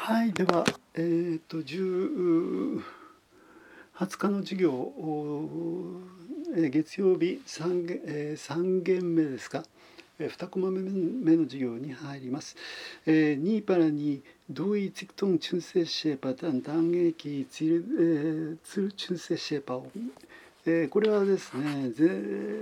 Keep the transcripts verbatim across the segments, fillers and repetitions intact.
はい、では、えー、とじゅうはつかの授業、おえー月曜日 さん, げえーさん限目ですか、えー、にコマ目の授業に入ります。えー、にパラに同意ツィクトンチュンセシェパタン断撃ツル、えー、ツルチュンセシェパオ、えー、これはですね、ぜ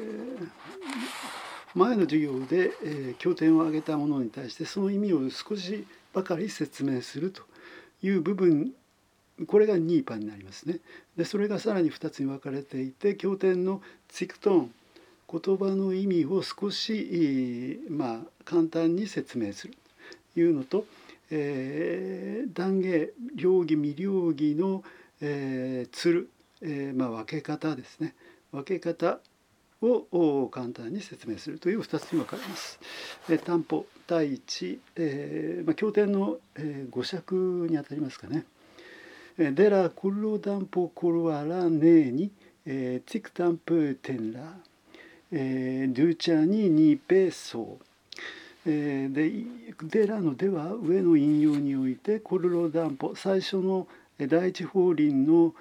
前の授業で、えー、経典を挙げたものに対してその意味を少しばかり説明するという部分、これがにパになりますね。でそれがさらにふたつに分かれていて、経典のツィクトン、言葉の意味を少し、まあ、簡単に説明するというのと、えー、断言両義未両義の、えー、つる、えーまあ、分け方ですね、分け方を簡単に説明するというふたつに分かれます。えー、担保第一、えーまあ、経典の、えー、語釈にあたりますかね。デラクルロダンポコルワラネーニティクタンプテンラドゥチャニニペソでデラのでは上の引用においてコルロダンポ、最初の第一法輪の、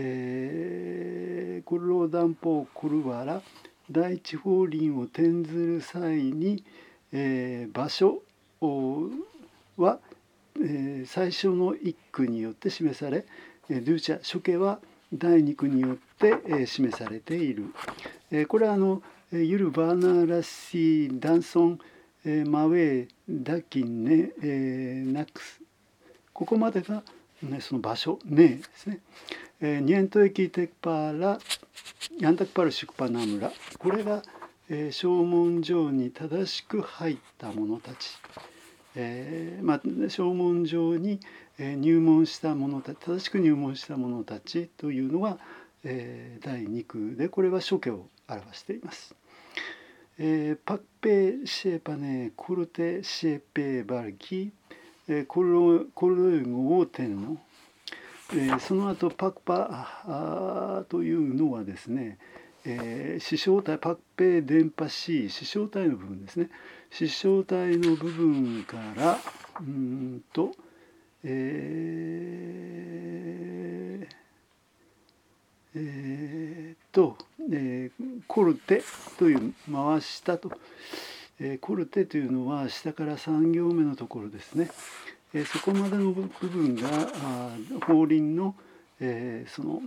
えー、コルロダンポコルワラ、第一法輪を転ずる際に、えー、場所はえー、最初の一句によって示され、ドゥチャ処刑は第二句によって、えー、示されている。えー、これはあのユル・バーナーラシー・ダンソン、えー、マウェイ・ダキンネ、えー、ナックス、ここまでが、ね、その場所ねですね。えー、ニエントエキテクパーラヤンタクパルシュクパナムラ、これが、えー、正門上に正しく入った者たち、えーまあ、正門上に入門した者たち、正しく入門した者たちというのが、えー、だいに句で、これは処刑を表しています。えー、パッペシェパネコルテシェペバルキ、えー、コルコルゴーテンの、えー、その後パクパというのはですね、えー、視小体パッペ電波 C、 視小体の部分ですね。視小体の部分からうんと、えーえー、と、えー、コルテという回したと、えー、コルテというのは下からさん行目のところですね。えー、そこまでの部分が法輪の、えー、その、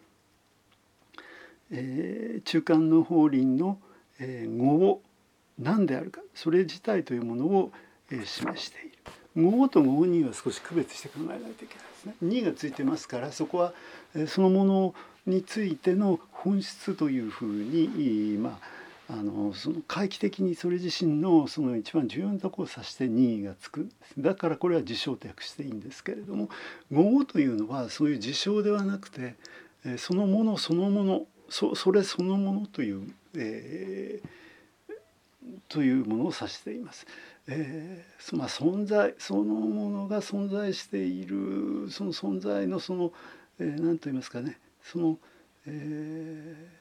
えー、中間の法輪の、えー、語を何であるか、それ自体というものを、えー、示している。語と語には少し区別して考えないといけないですね。にがついてますから、そこは、えー、そのものについての本質というふうに、まああのその回帰的にそれ自身のその一番重要なところを指してにがつくんです。だからこれは事象と訳していいんですけれども、語というのはそういう事象ではなくて、そのものそのもの、そ, それそのものという、えー、というものを指しています。えーまあ、存在そのものが存在している、その存在のその何、えー、と言いますかね、その、えー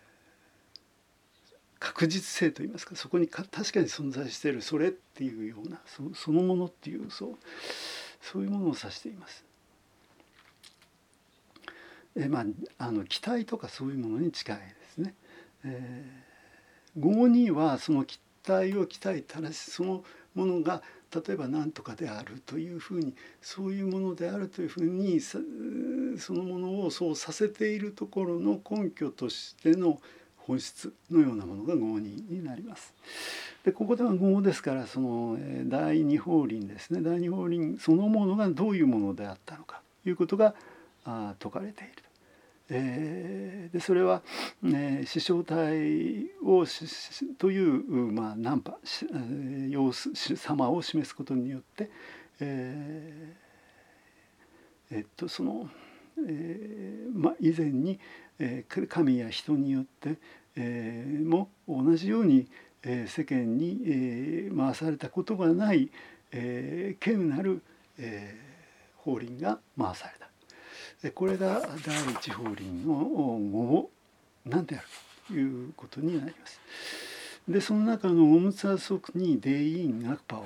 確実性といいますか、そこにか確かに存在しているそれっていうような そ, そのものっていう、そうそういうものを指しています。えまあ、あの期待とかそういうものに近いですね。えー、語にはその期待を期待たらし、そのものが例えば何とかであるというふうに、そういうものであるというふうにそのものをそうさせているところの根拠としての本質のようなものが語になります。でここでは語ですから、その第二法輪ですね、第二法輪そのものがどういうものであったのかということが説かれている。えー、でそれは、ね、視小体をという、まあ、難波様子様を示すことによって、えー、えっとその、えーまあ、以前に、えー、神や人によって、えー、も同じように、えー、世間に、えー、回されたことがない、えー、稀有なる、えー、法輪が回された。これが第一法輪の語何であるということになります。でその中のオムツァソクにデインアクパオ、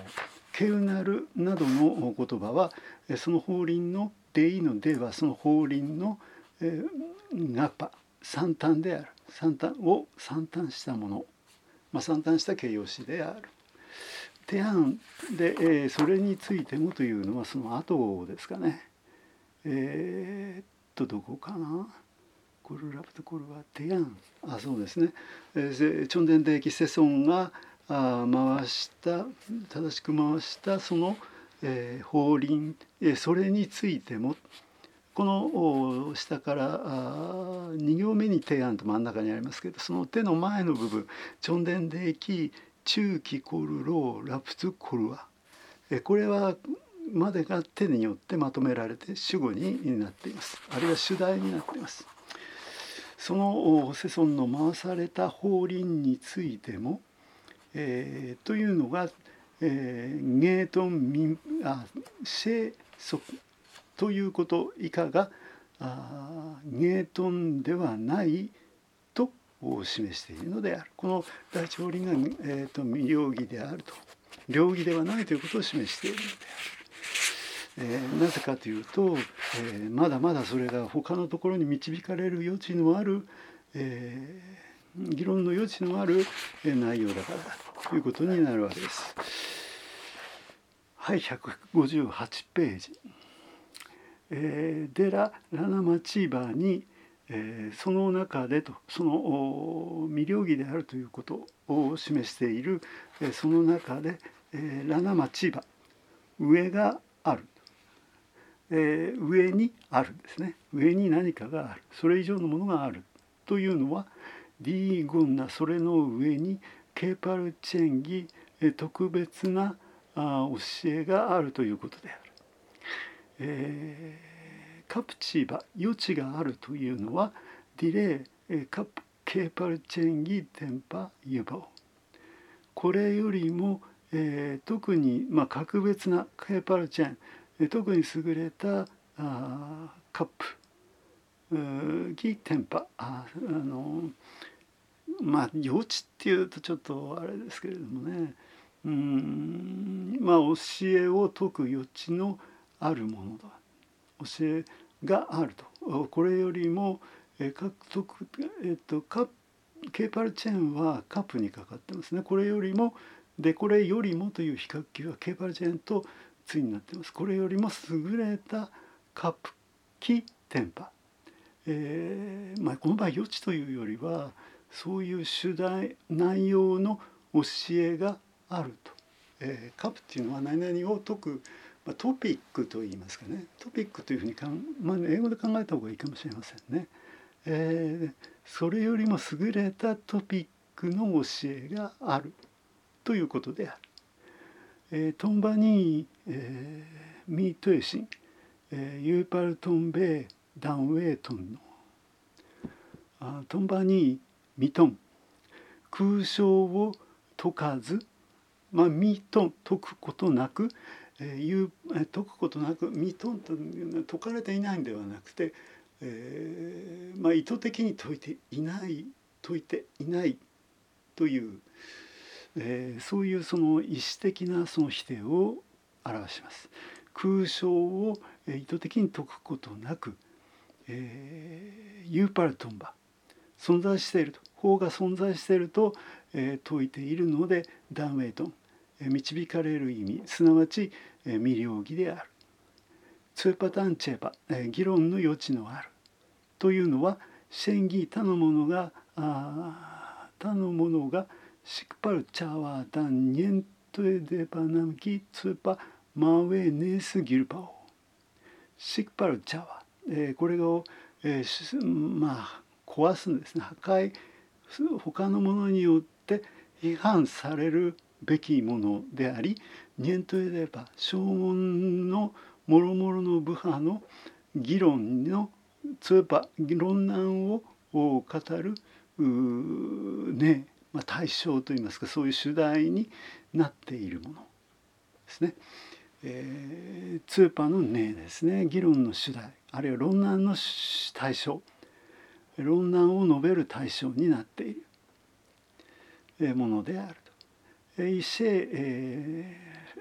ケウナルなどの言葉はその法輪のデイのデはその法輪のガパ三端である、三端を三端したもの、まあ、三端した形容詞である。テアンで、えー、それについてもというのはその後ですかね。えー、っとどこかな。コルラプトコルはテアン、あそうですね。えー、チョンデンデキセソンがあ回した正しく回したその、えー、法輪、えー、それについてもこの下からに行目に提案と真ん中にありますけど、その手の前の部分チョンデンデキ中期コルローラプツコルワ、これはまでが手によってまとめられて主語になっています、あるいは主題になっています。その世尊の回された法輪についても、えー、というのが、えー、ゲートンミンあシェソクということ以下がゲートンではないと示しているのである。この第一法輪が、えー、と未両義であると、両義ではないということを示しているのである。えー、なぜかというと、えー、まだまだそれが他のところに導かれる余地のある、えー、議論の余地のある内容だからだということになるわけです。はい、ひゃくごじゅうはちページ。えー、デラ・ラナマチーバーに、えー、その中でとその未両義であるということを示している、えー、その中で、えー、ラナマチーバ上がある、えー、上にあるですね、上に何かがある、それ以上のものがあるというのはディーゴンナそれの上にケーパルチェンギ、えー、特別なあ教えがあるということである。えー、カプチーバ余地があるというのはディレイ、えー、カプケーパルチェンギテンパユバオ、これよりも、えー、特に、まあ、格別なケーパルチェン、えー、特に優れたあカップギテンパああのまあ余地っていうとちょっとあれですけれどもね、うーんまあ教えを説く余地のあるものだ、教えがあると、これよりも、え獲得、えっと、カケーパルチェーンはカップにかかってますね。これよりもでこれよりもという比較級はケーパルチェーンと対になってます。これよりも優れたカップキテンパ、えーまあ、この場合余地というよりはそういう主題内容の教えがあると、えー、カップっていうのは何々を解くトピックといいますかね、トピックというふうにかん、まあ、英語で考えた方がいいかもしれませんね。えー、それよりも優れたトピックの教えがあるということである。えー、トンバニー、えー、ミートエシン、えー、ユーパルトンベーダンウェイトンのあトンバニーミトン空想を解かず、まあ、ミトン解くことなく、えー、いう解くことなくミトンというのは解かれていないんではなくて、えーまあ、意図的に解いていない解いていないという、えー、そういうその意思的なその否定を表します。空想を意図的に解くことなく、えー、ユーパルトンバ存在していると、法が存在していると、えー、説いているのでダンウェイトン、えー、導かれる意味すなわち、えー、未両義である。ツーパタンチェパ、えー、議論の余地のあるというのはシェンギ他のものがあ他のものがシクパルチャワダンニェントエデバナムキツーパマウェネースギルパオシクパルチャワ、えー、これを、えー、まあ壊すんですね。破壊他のものによって批判されるべきものであり、ニェントエデバ正門のもろもろの部派の議論のつーぱ論難を語るね、まあ、対象といいますかそういう主題になっているものですね。えー、ツーパのねですね、議論の主題あるいは論難の対象、論難を述べる対象になっているものであると。イシェ、え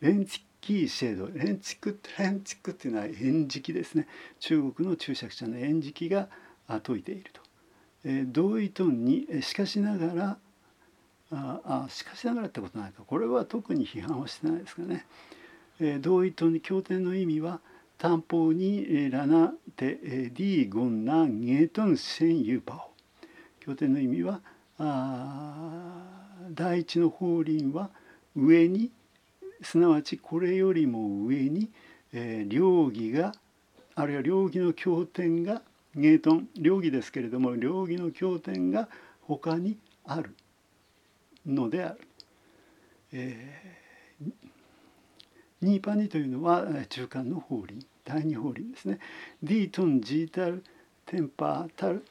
連築シェード、連築連築っていうのは円敷ですね。中国の注釈者の円敷が説いていると。えー、同意トンにしかしながらああしかしながらってことないか、これは特に批判はしてないですかね。えー、同意トンに経典の意味は担保にラナテディゴンナゲトンシェンユパオ。経典の意味はあ第一の法輪は上に、すなわちこれよりも上に、えー、両義があるいは両義の経典がゲートン両義ですけれども両義の経典が他にあるのである。えー、ニーパニというのは中間の法輪、第二法輪ですね。ディートンジータルテンパータル、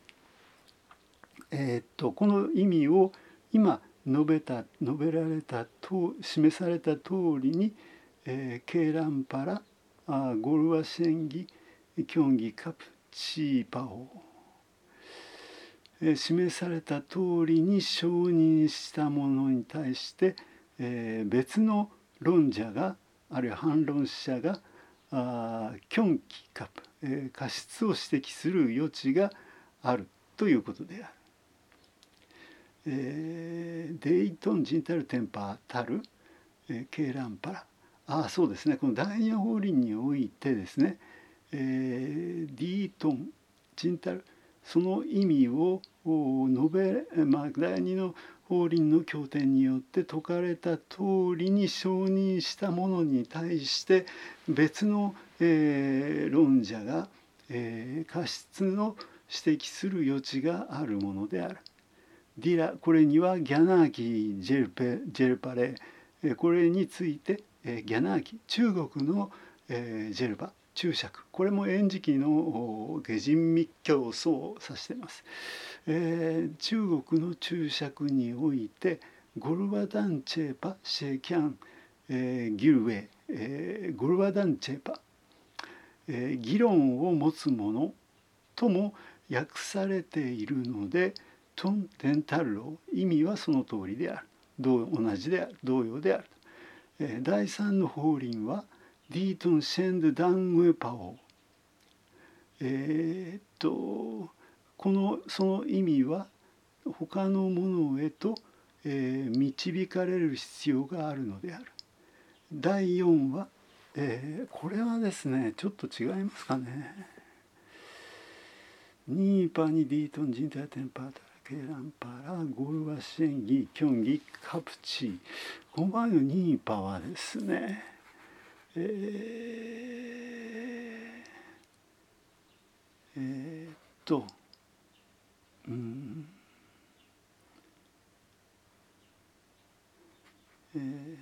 えー、っとこの意味を今述べた述べられたと示された通りに、えー、ケーランパラあゴルワシェンギキョンギカプチーパオ、えー、示された通りに承認したものに対して、えー、別の論者があるいは反論者があキョンギカプ、えー、過失を指摘する余地があるということである。えー、デイトンジンタルテンパータル、えー、ケーランパラ、ああそうですね、この第二法輪においてですね、えー、ディートンジンタル、その意味を述べ、まあ、第二の法輪の経典によって説かれた通りに承認したものに対して別の、えー、論者が、えー、過失の指摘する余地があるものである。ディラ、これにはギャナーキジェルペジェルパレ、これについてギャナーキ、中国のジェルパ注釈、これも円時の下人密教祖を指しています。えー、中国の注釈においてゴルワダンチェーパシェキャン、えー、ギルウェイ、えー、ゴルワダンチェーパ、えー、議論を持つものとも訳されているのでトンテンタルロー、意味はその通りである、同じである、同様である。えー、第三の法輪はディートンシェンドダングパオ、えー、っとこのその意味は他のものへと、えー、導かれる必要があるのである。だいよんは、えー、これはですねちょっと違いますかね。ニーパニディートンジンタテンパータケーランパラゴルワシェンギキョンギカプチー、この場合のニーパはですね、えー、えー、っとうんえー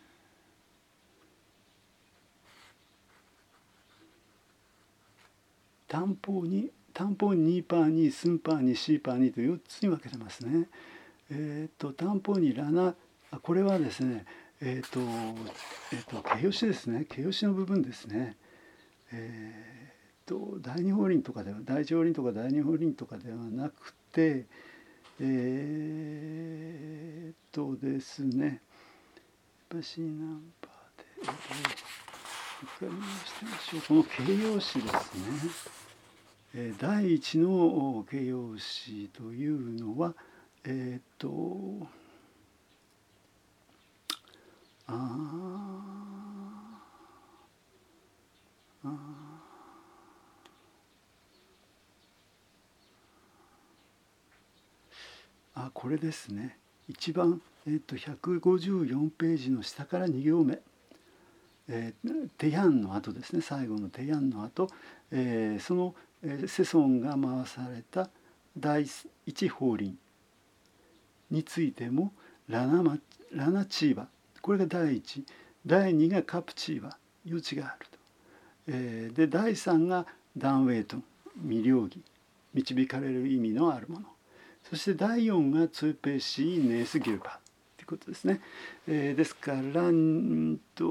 担保に担保にニーパーにスンパーにシーパーにとよっつに分けてますね。えっ、ー、と担保にラナ、これはですねえっ、ー、とえっ、ー、と形容詞ですね、形容詞の部分ですね。えっ、と第二法輪とかでは第一法輪とか第二法輪とかではなくてえっとですねバシナンパーで、えー、分かりましたでしょう。この形容詞ですね。第一の形容詞というのはえっ、ー、とあああこれですね。一番、えー、とひゃくごじゅうよんページの下からに行目、えー、テヤンの後ですね、最後のテヤンの後、えー、その、えー、世尊が回された第一法輪についてもラナマラナチーバ、これが第一、第二がカプチーバ、余地があると、えー、で第三がダンウェイトン、未了義、導かれる意味のあるもの、そして第四がツーペーシーネースギルパということですね。えー、ですからんと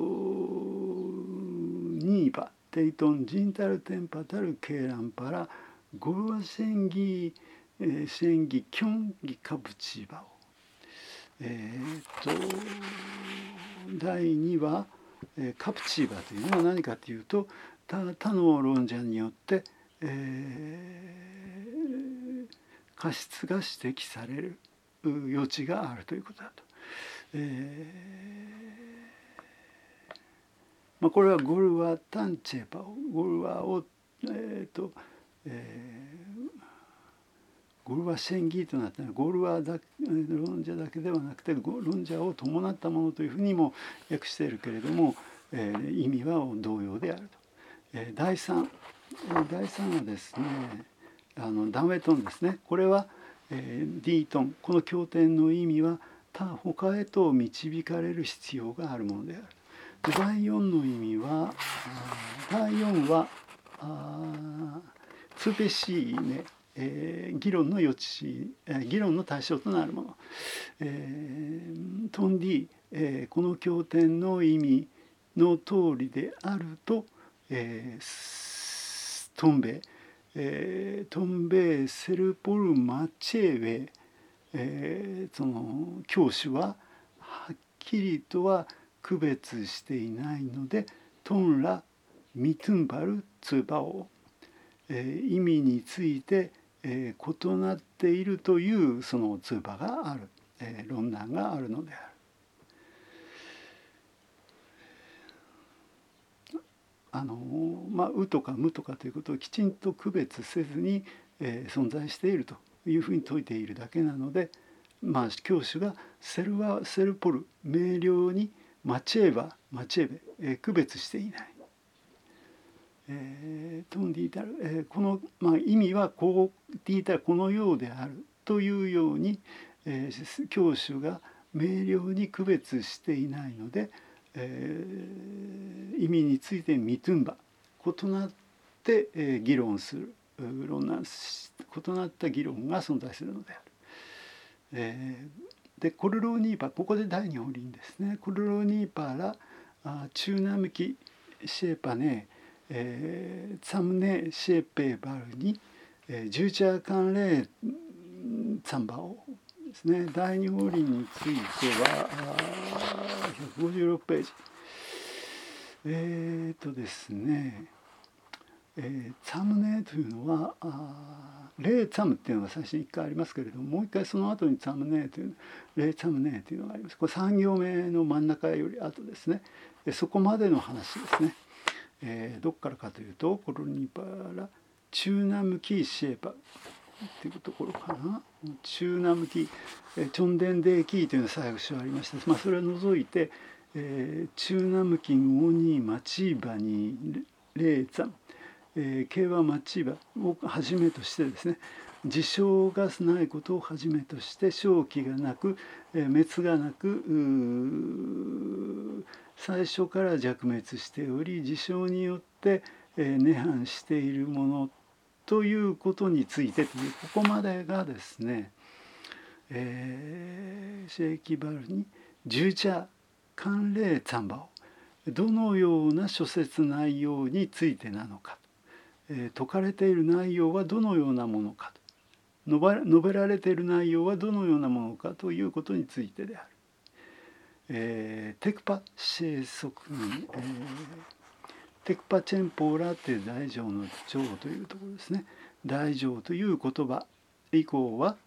ニーバテイトンジンタルテンパタルケーランパラゴルワシェンギ、えー、シェンギキョンギカプチーバをえー、っとだいには、えー、カプチーバというのは何かというと他, 他の論者によって、えー、過失が指摘される余地があるということだと。えーまあ、これはゴルワ・タンチェパをゴルワを、えーとえー、ゴルワ・シェンギーとなったのはゴルワだ論者だけではなくて論者を伴ったものというふうにも訳しているけれども、えー、意味は同様であると。えー、だいさん、えー、だいさんはですねあのダンウェトンですね。これは、えー、ディートンこの経典の意味は他他へと導かれる必要があるものである。だいよんの意味はだいよんはツーペシーね、えー、議論の余地、えー、議論の対象となるもの、えー、トンディ、えー、この経典の意味の通りであると、えー、トンベ、えー、トンベセルポルマチェウェ、えー、その教師ははっきりとは区別していないのでトンラミトゥンバルツバオ、えー、意味について、えー、異なっているというそのツバがある、えー、論難があるのである。あのまあ「う」とか「む」とかということをきちんと区別せずに、えー、存在しているというふうに説いているだけなので、まあ、教主がセルはセルポル明瞭にマチェーバマチェーベ、えー、区別していない。えー、トンディータル、えー、この、まあ、意味はこうディータルこのようであるというように、えー、教主が明瞭に区別していないので、えー、意味についてミトゥンバ異なって、えー、議論する論難異なった議論が存在するのである。えー、でコルローニーパここで第二法輪ですね。コルローニーパラ中南キシェーパネえー、ツァムネシェペバルに、えー、ジューチャーカンレーツァンバオですね。第二法輪についてはひゃくごじゅうろくページ。えーとですね、えー、ツァムネというのはレーツァムっていうのが最初にいっかいありますけれども、もう一回その後にツァムネというレーツァムネというのがあります。これさん行目の真ん中より後ですね。そこまでの話ですね。えー、どっからかというとコロニパラ中南キーシェーパっていうところかな。中南キーチョンデンデーキーというのが最後書ありました。まあ、それを除いて、えー、中南キンオニマチーバニレーツァン、えー、競馬マチーバをはじめとしてですね、事象がないことをはじめとして正気がなく、えー、滅がなく最初から弱滅しており事象によって、えー、涅槃しているものということについてというここまでがですね、えー、シェーキバルに十茶関連ツァンバをどのような諸説内容についてなのか、えー、説かれている内容はどのようなものかと述べられている内容はどのようなものかということについてである。えー、テクパシェソクに、えー、テクパチェンポーラっていう大乗の乗というところですね。大乗という言葉以降は、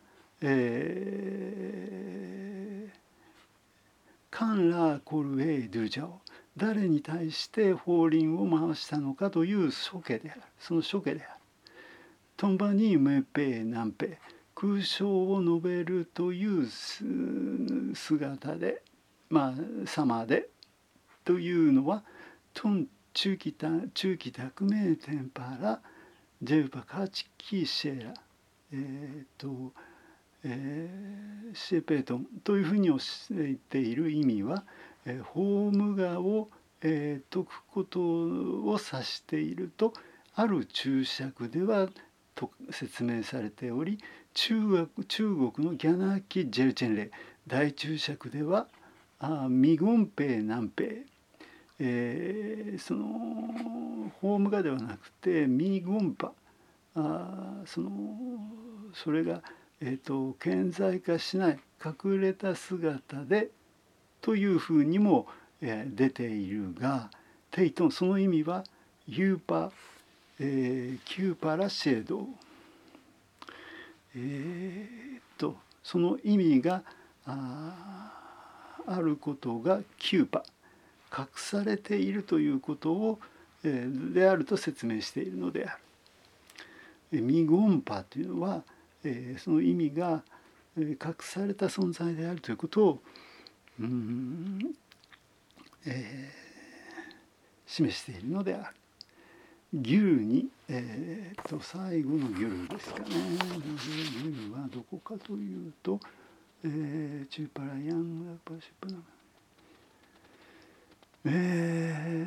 えー、カンラーコルエイドゥジャオ誰に対して法輪を回したのかという処刑である。その処刑である。トンバニーメペナンペ空想を述べるという姿でまあ様でというのはトン中期中期拓明天パラジェウパカチキシェラえっ、ー、と、えー、シェペートンというふうに言っている意味は、えー、法無我を、えー、説くことを指しているとある注釈ではと説明されており、中国中国のギャナーキ・ジェルチェンレ大注釈ではミゴンペイ南ペイ、えー、その法無我ではなくてミゴンパあそのそれが、えーと、顕在化しない隠れた姿でというふうにも、 えー、出ているが、テイトンその意味はユーパ、えー、キューパラシェード、えー、っとその意味が あ, あることがキューパ、隠されているということを、えー、であると説明しているのである。ミゴンパというのは、えー、その意味が隠された存在であるということを、うん、えー、示しているのである。ギュルに、えー、と最後のギュルですかね。ギュルはどこかというと、えー、チューパラヤンラパシュパナえ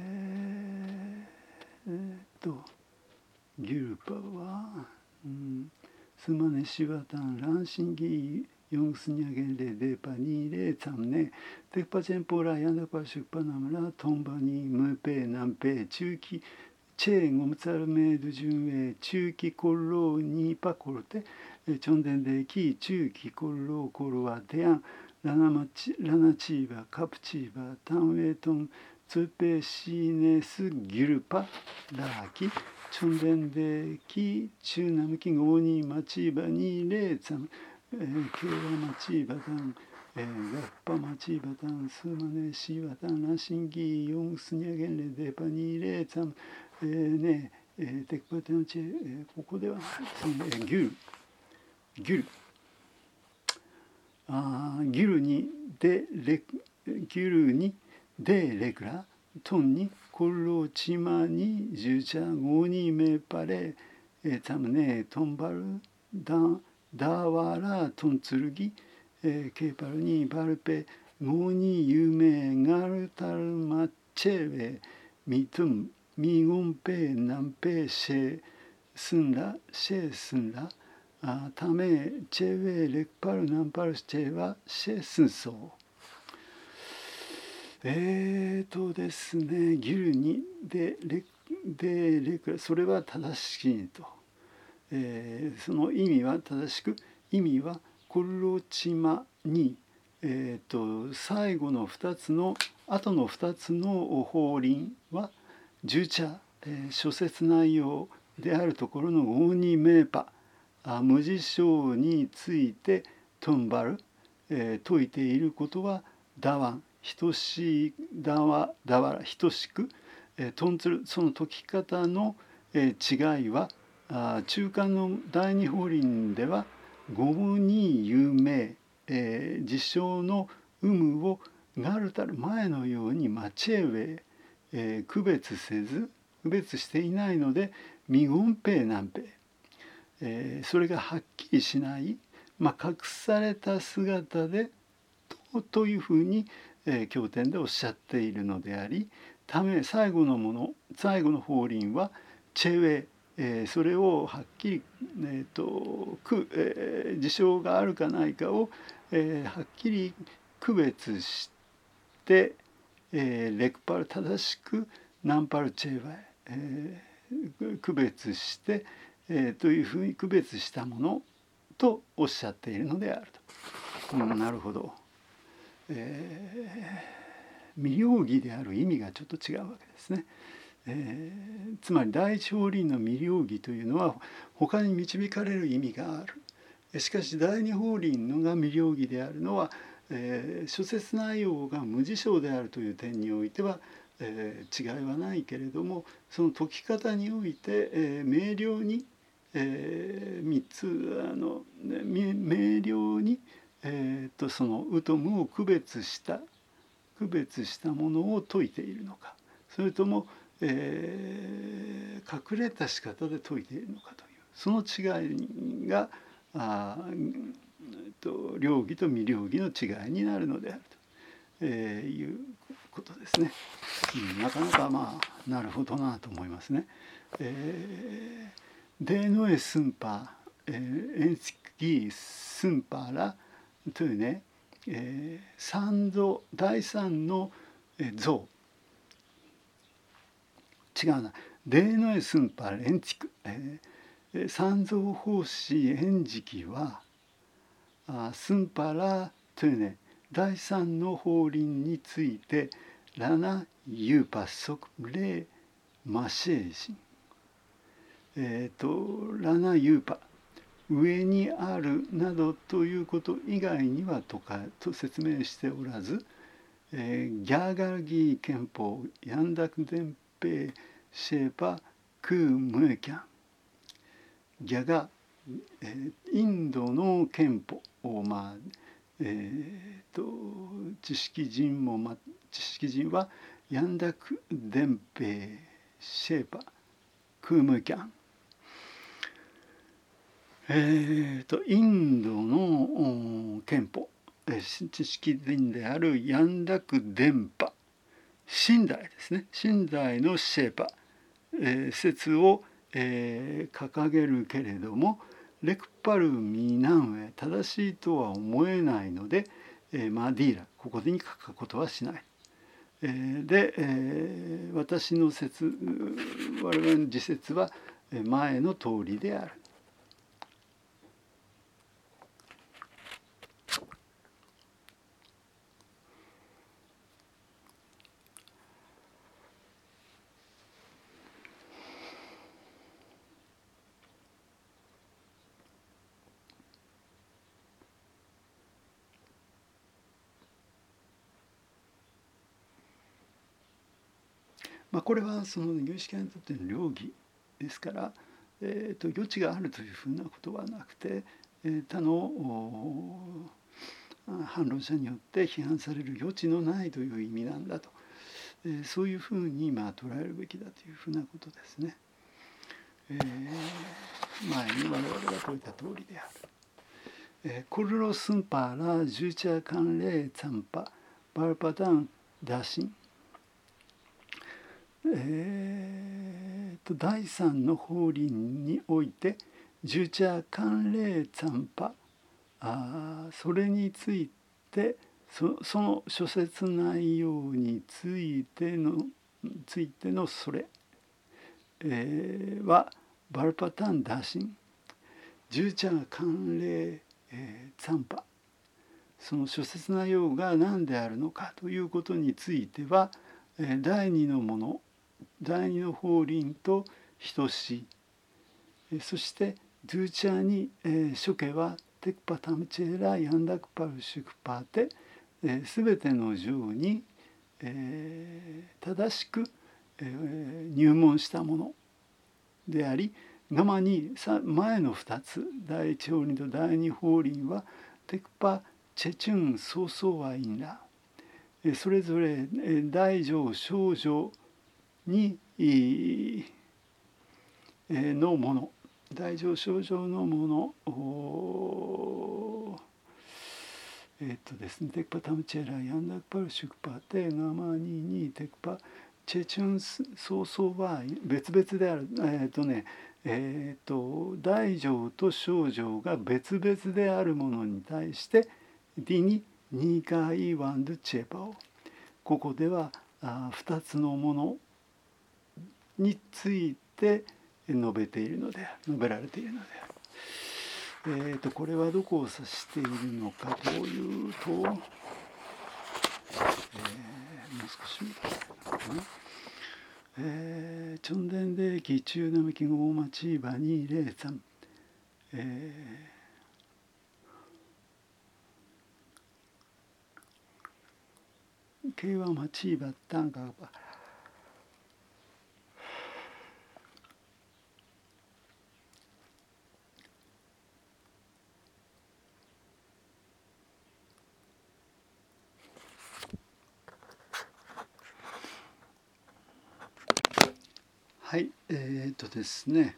ー、えー、とギュルパは、うん、スマネシワタンランシンギヨンスニャゲンレデパニーレツァムネテパチェンポラヤンダパシュパナムラトンバニムペナンペ中期チェーンゴムツァルメード順営中期コローニーパコロテチョンデンデキ中期コローコロワテアンラナマチラナチーバカプチーバタンウェイトンツペシネスギュルパラーキチョンデンデキチューナムキゴーニーマチーバニーレーツァムケーラマチーバタンガッパマチーバタンスマネシーバタンラシンギヨンスニャゲンレデパニーレーツァムえーねえー、テクパテのチェ、えー、ここではないですね、ギュルギュルあギュルにでレギュルにでレクラトンにコロチマにジュチャゴニメパレえタムネトンバルダダワラトンツルギえケーパルにバルペゴニユメガルタルマチェレミトゥンミゴンペナンペシェスンラシェスンラあためチェウェレクパルナンパルチェはシェスンソーえーとですねギルにでレでレクそれは正しいと、えー、その意味は正しく意味はコロチマにえーと最後のふたつの後のふたつの法輪は重茶、えー、諸説内容であるところのオーニメーパあ無事象についてトンバル、えー、説いていることはダワン等しいダワダワラ等しく、えー、トンツルその解き方の、えー、違いはあ中間の第二法輪ではゴムに有名、えー、事象の有無をガルタル前のようにマチェウェイえー、区別せず区別していないのでミゴンペイナンペイ、えー、それがはっきりしない、まあ、隠された姿で と, というふうに、えー、経典でおっしゃっているのでありため最後のもの最後の法輪はチェウェイ、えー、それをはっきり、えーとくえー、事象があるかないかを、えー、はっきり区別してえー、レクパル正しくナンパルチェーバイ、えー、区別して、えー、というふうに区別したものとおっしゃっているのであると、うん、なるほど、えー、未了義である意味がちょっと違うわけですね、えー、つまり第一法輪の未了義というのは他に導かれる意味がある。しかし第二法輪のが未了義であるのはえー、諸説内容が無事象であるという点においては、えー、違いはないけれどもその解き方において、えー、明瞭に、えー、みっつあの、ね、明瞭に、えー、とそのウトムを区別した区別したものを説いているのかそれとも、えー、隠れた仕方で説いているのかというその違いがあと両義と未両義の違いになるのであると、えー、いうことですね、うん、なかなかまあなるほどなと思いますね。えー、デーノエスンパー、えー、エンスキースンパーラというね、えー、三像第三の像違うなデーノエスンパーレンチク、えー、三像法師円寂はあスンパラというね第三の法輪についてラナユーパ即霊マシェージン、えっ、ー、とラナユーパ上にあるなどということ以外にはとかと説明しておらず、えー、ギャーガルギー憲法ヤンダクデンペイシェーパクームエキャン、ギャが、えー、インドの憲法をまあえー、と知識人も、ま、知識人はヤンダクデンペイシェーパクームキャン、えー、とインドの憲法、えー、知識人であるヤンダクデンパ寝台ですね、寝台のシェーパ、えー、説を、えー、掲げるけれどもレクパルミナンウェ正しいとは思えないので、えー、マディーラここに書くことはしない。えー、で、えー、私の説我々の自説は前の通りである。まあ、これはその有識者にとっての両義ですから、えー、と余地があるというふうなことはなくて、えー、他の反論者によって批判される余地のないという意味なんだと、えー、そういうふうにまあ捉えるべきだというふうなことですね。えー、前に我々が説いた通りである。えー、コルロスンパーラジュチャカンレーツァンパバルパタンダシン、えー、と第三の法輪においてジュチャ関連残波、あそれについて そ, その諸説内容についてのついてのそれ、えー、はバルパタンダシンジュチャ関連残波、その諸説内容が何であるのかということについては第二のもの第二の法輪と等しい。そしてドゥチャーに、えー、処刑はテクパタムチェラヤンダクパルシュクパーテ、えー、全ての条に、えー、正しく、えー、入門したものであり、ガマに前のふたつ第一法輪と第二法輪はテクパチェチュンソーソーワインラ、えー、それぞれ、えー、大乗小乗にのもの、大乗小乗のもの、えっとですね、テクパタムチェラヤンダクパルシュクパテガマニニテクパチェチュンソーソーは別々である。えっとねえっと大乗と小乗が別々であるものに対してディニニーカイワンドチェパオ、ここではふたつのものについて述べているので述べられているのである。えーとこれはどこを指しているのかというと、えー、もう少し見たいかな。えー、チョンデンデーキ中並木ゴーマチーバにゼロさん、えー、ケーワンマチーバッタンガーバはい、えー、っとですね、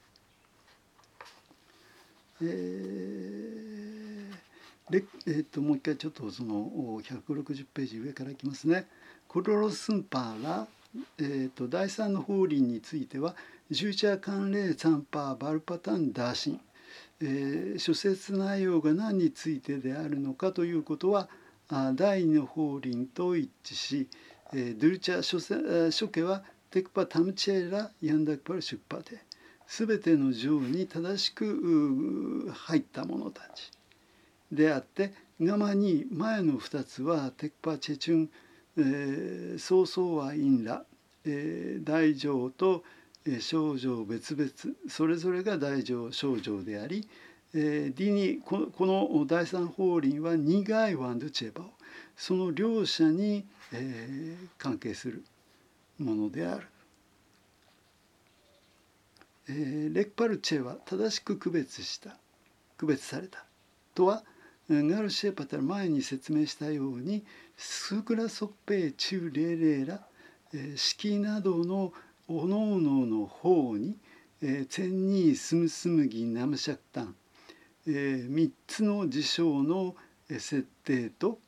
えーでえー、っともう一回ちょっとそのひゃくろくじゅっページ上からいきますね。コロロスンパーラ、えー、っと第三の法輪についてはジューチャー関連サンパーバルパタンダーシン、えー、諸説内容が何についてであるのかということは第二の法輪と一致し、えー、ドゥルチャー諸家はテクパタムチェラヤンダクパルシュッパテ、すべての条に正しく入った者たちであって、 がまに前のふたつはテクパチェチュン、えー、ソーソーはインラ、えー、大乗と小乗別々それぞれが大乗小乗であり、えー、ディにこの第三法輪はニガイワンドチェバオその両者に、えー、関係するものである。えー、レクパルチェは正しく区別した区別されたとはガルシェパタル前に説明したようにスクラソッペイチュレレーラ、えー、式などのおのおのの方に、えー、チェンニースムスムギナムシャクタン、えー、みっつの事象の設定と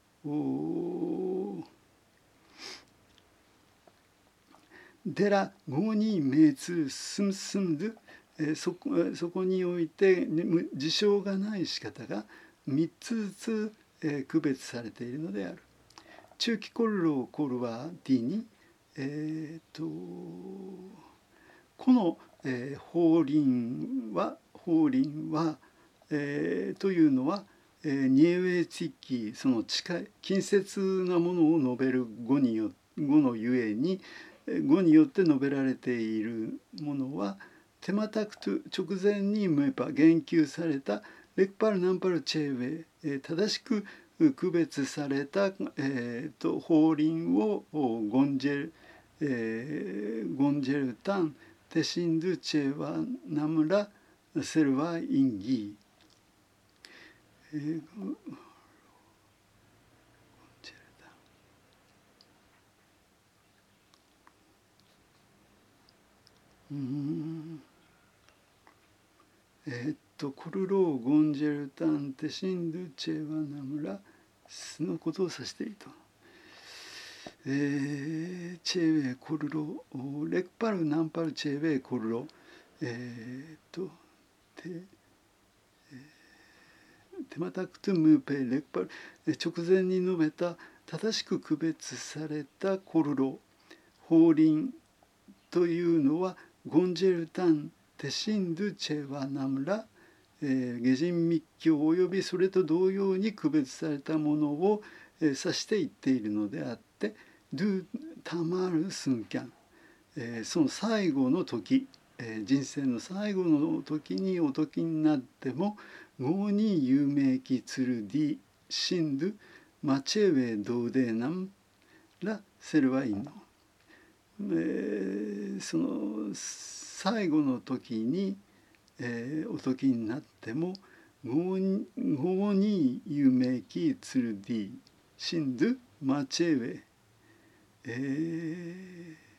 デラゴニメツスムスムドゥそこそこにおいて事象がない仕方がみっつずつ、えー、区別されているのである。中期コルロコルは D に、えー、とこの、えー、法輪は法輪は、えー、というのは、えー、ニエウェチッキその近い近接なものを述べる語によ語のゆえに語によって述べられているものはテマタクト直前にムパ言及されたレクパルナンパルチェーウェ正しく区別された、えー、と法輪をゴンジェル、えー、ゴンジェルタンテシンドゥチェワナムラセルワインギー、えーうんえー、っとコルローゴンジェルタンテシンドゥチェワナムラスのことを指していると。えー、チェーウェイコルロレクパルナンパルチェーウェイコルロえー、っとテテマタクトゥムーペレクパル直前に述べた正しく区別されたコルロ法輪というのはゴンジェルタンテシンドゥチェワナムラ、えー、下人密教およびそれと同様に区別されたものを、えー、指して言っているのであってドゥタマルスンキャン、えー、その最後の時、えー、人生の最後の時にお時になってもゴーニ有名記ツルディシンドゥマチェウェドーデーナンラセルワインのえー、その最後の時に、えー、お時になってもゴーニ有名記ツルディシンドゥマチェウェ、えー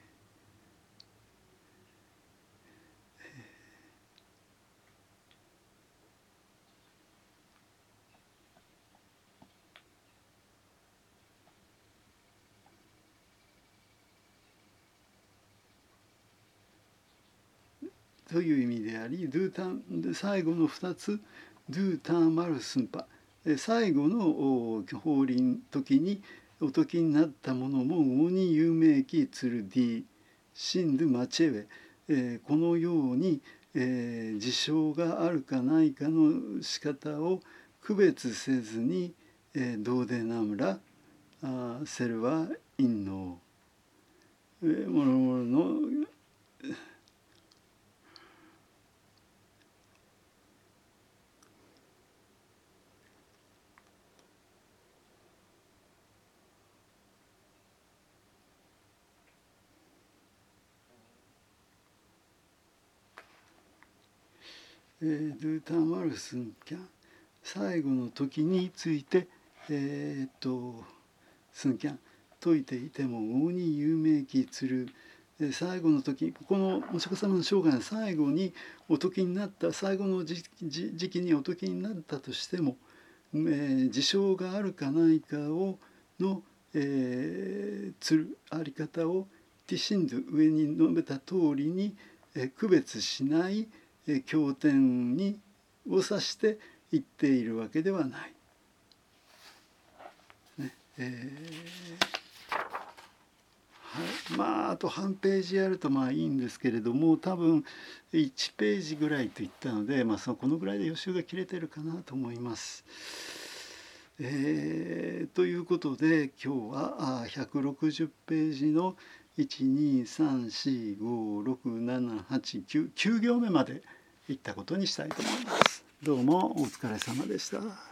という意味でありドゥタン最後のふたつドゥターマルスンパ最後の法輪時にお時になったものもゴニ有名記ツルディシンドゥマチェウェ、えー、このように、えー、事象があるかないかの仕方を区別せずに、えー、ドーデナムラあセルワインノーもろもろのえー、ドゥタンワルスンキャン最後の時についてえー、っとスンキャン説いていても大に有名記つる最後の時このお釈迦様の生涯の最後にお時になった最後の時期にお時になったとしても、えー、事象があるかないかをの、えー、つるあり方をティシンド上に述べた通りに、えー、区別しない経典にを指して言っているわけではない。ねえーはい、まああと半ページやるとまあいいんですけれども多分いちページぐらいといったので、まあ、そのこのぐらいで予習が切れてるかなと思います。 えー、ということで今日はひゃくろくじゅっページのいちにさんしごろくななはちきゅう きゅう行目までいったことにしたいと思います。どうもお疲れ様でした。